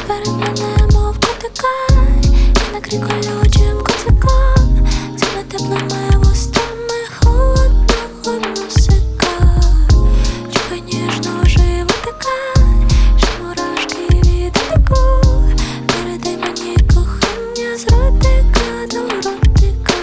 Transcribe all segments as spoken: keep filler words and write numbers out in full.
Перед мене, мов котика, і накрий колючим коциком. Цими теплими вустами холодного носика. Чухай ніжно животика, що мурашки від дотику. Передай мені кохання з ротика до ротика.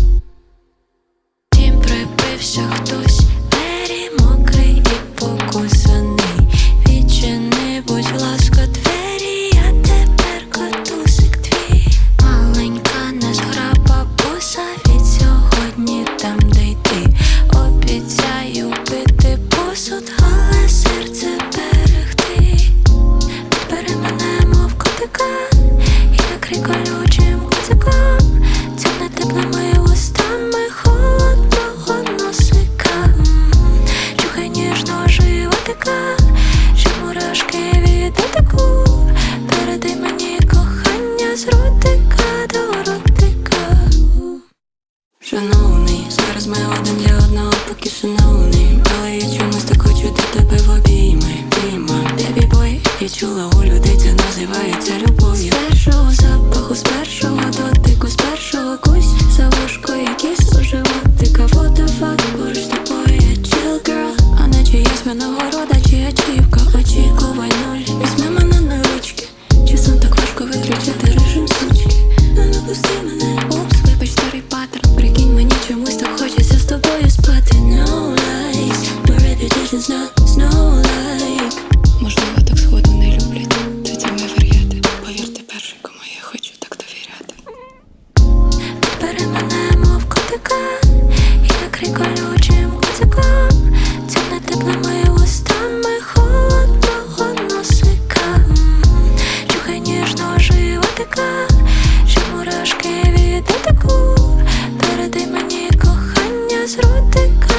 Дім припився хтось, двері мокрий і покусаний. Відчини, будь ласка, двері, я тепер котусик твій. Маленька незграба буса, від сьогодні там, де йти. Обіцяю пити посуд, але серце берегти. Підбери мене, мов котика, і накрий колючим коциком. Цими теплими вустами холодного носика. Чухай ніжно животика, що мурашки від дотику. Передай мені кохання з ротика до ротика. Шановний, зараз ми один для одного, поки шановний. Але я чомусь так хочу до тебе в обійми, обійма. Бебі бой, я чула у людей, це називається любов'ю. З першого запаху, з першого дотику, з першого кусь за вушко і кіс у животика. What the fuck, поруч з тобою я chill girl. А не чиясь винагорода чи ачівка. Очікувай нуль, візьми мене на ручки. Часом так важко виключити режим сучки. Не допусти мене, Упс, вибач, старий паттерн. Прикинь, мені чомусь так хочеться з тобою спати. no lies, my reputation's not snow like. Можливо, так сходу не люблять, тоді ми вар'яти. Повірте перший, кому я хочу так довіряти. Підбери мене, мов котика, і накрий колючим коциком. Цими теплими вустами холодного носика. Чухай ніжно животика, що мурашки від дотику. Передай мені кохання з ротика